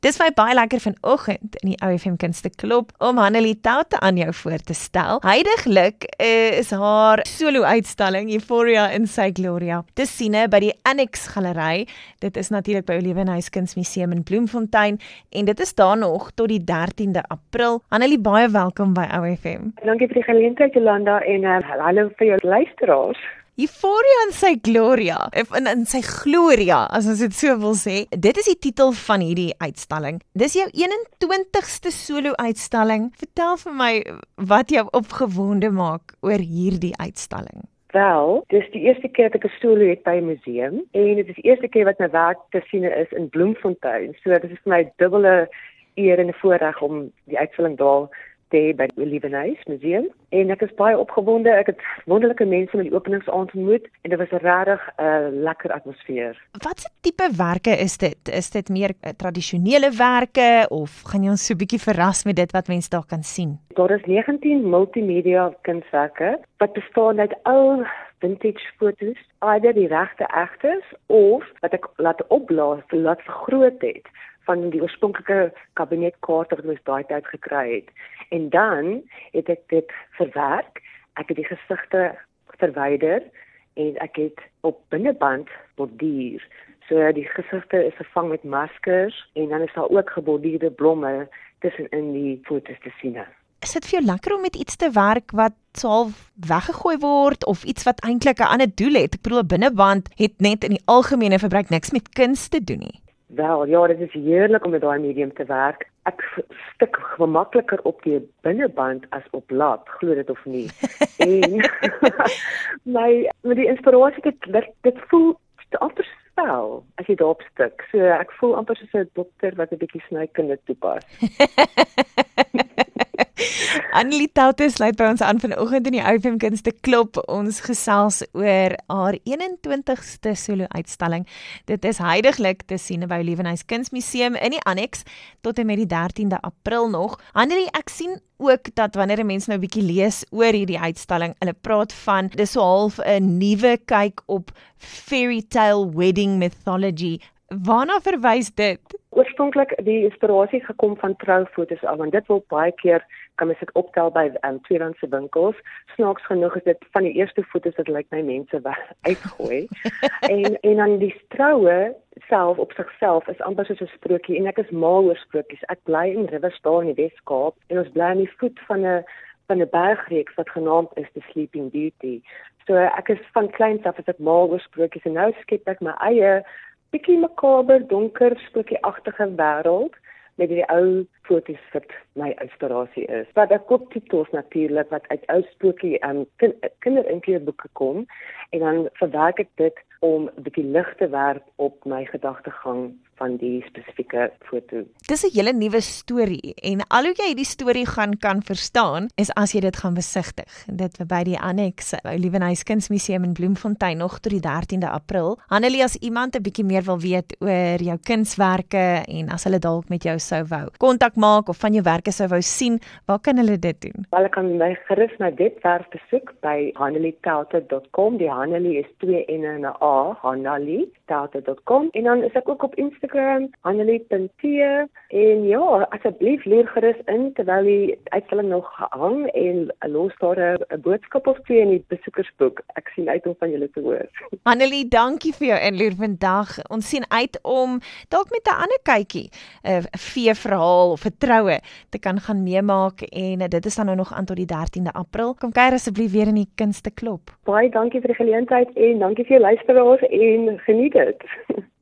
Dis my baie lekker vanoggend in die OFM Kunste Klub om Hanelie Taute aan jou voor te stel. Huidiglik is haar solo-uitstalling Euphoria in sy Gloria te sien by die Annex Galery. Dit is natuurlik by Olivenhuis Kunsmuseum in Bloemfontein en dit is daar nog tot die 13de April. Hanelie, baie welkom by OFM. Dankie vir die geleentheid, Jolanda, en hallo vir jou luisteraars. Euphoria in sy Gloria, in sy Gloria, as ons dit so wil sê. Dit is die titel van hierdie uitstalling. Dis jou 21ste solo-uitstalling. Vertel vir my wat jou opgewonde maak oor hierdie uitstalling. Wel, dis die eerste keer dat ek 'n solo het by 'n museum en dit is die eerste keer wat my werk te sien is in Bloemfontein. So dit is vir my dubbele eer en 'n voorreg om die uitstalling daar te hê by die Olivenhuis Museum. En ek is baie opgewonde. Ek het wonderlike mense met die openingsaand ontmoet en dit was 'n regtig lekker atmosfeer. Wat 'n tipe werke is dit? Is dit meer tradisionele werke of gaan jy ons so 'n bietjie verras met dit wat mense daar kan sien? Daar is 19 multimedia kunswerke wat bestaan uit ou vintage foto's, either die regte egtes of wat ek laat vergroot het van die oorspronklike kabinetkaarte wat ons daai tyd gekry het. En dan het ek dit verwerk, ek het die gesigte verwyder en ek het op binneband borduur. So die gesigte is vervang met maskers en dan is daar ook geborduurde blomme tussenin die foto's te sien. Is dit vir jou lekker om met iets te werk wat half weggegooi word of iets wat eintlik 'n ander doel het? Ek bedoel 'n binneband het net in die algemene verbruik niks met kuns te doen nie. Wel, ja, dit is heerlik om met daai medium te werk. Ek stik gemakliker op die binneband as op lap, glo dit of nie. En met die inspirasie dit voel amper spel as jy daarop stik. So ek voel amper soos 'n dokter wat 'n bietjie snykunde toepas. Hanelie Taute sluit by ons aan vanoggend in die OFM Kunste Klub. Ons gesels oor haar 21ste solo-uitstalling. Dit is huidiglik te sien by Olivenhuis Kunsmuseum in die Annex tot en met die 13de April nog. Hanelie, ek sien ook dat wanneer mense nou 'n bietjie lees oor hierdie uitstalling, hulle praat van dis so half 'n nuwe kyk op fairy tale wedding mythology. Waarna verwys dit? Oorspronklik die inspirasie gekom van troufoto's af, want dit wil baie keer kan mens dit optel by tweedehandse winkels. Snaaks genoeg is dit van die eerste foto's wat lyk my mense uitgooi. en dan die troue self op sigself is amper soos 'n sprokie en ek is mal oor sprokies. Ek bly in Riversdale in die Wes-Kaap en ons bly aan die voet van 'n bergreeks wat genaamd is The Sleeping Beauty. So ek is van kleins af as ek mal oor sprokies en nou skep ek my eie bietjie makaber, donker, sprookieagtige wêreld met die ou foto's wat my inspirasie is. Wat ek op titels natuurlik wat uit ou sprookie kinderinkeerboeke kom en dan verwerk ek dit om 'n bietjie lig te werp op my gedagtegang van die spesifieke foto. Dis 'n hele nuwe storie en al hoe jy hierdie storie kan verstaan is as jy dit gaan besigtig. Dit by die Annex Olivenhuis Kunsmuseum in Bloemfontein nog tot die 13de April. Hanelie, as iemand 'n bietjie meer wil weet oor jou kunswerke en as hulle dalk met jou sou wou kontak maak of van jou werke sou wou sien, waar kan hulle dit doen? Hulle kan my gerus my webwerf besoek by hanelietaute.com. Die Hanelie is 2 N en 'n A, hanelietaute.com en dan is ek ook op Instagram, hanelie.t en ja, asseblief leer gerus in terwyl die uitstalling nog hang en los daar 'n boodskap of twee in die besoekersboek. Ek sien uit om van julle te hoor. Hanelie, dankie vir jou inloer vandag. Ons sien uit om dalk met 'n ander kykie, 'n feeverhaal of 'n troue te kan gaan meemaak en dit is dan nou nog aan tot die 13de April. Kom kuier asseblief weer in die Kunste Klub. Baie dankie vir die geleentheid en dankie vir jou luisteraars en geniet dit.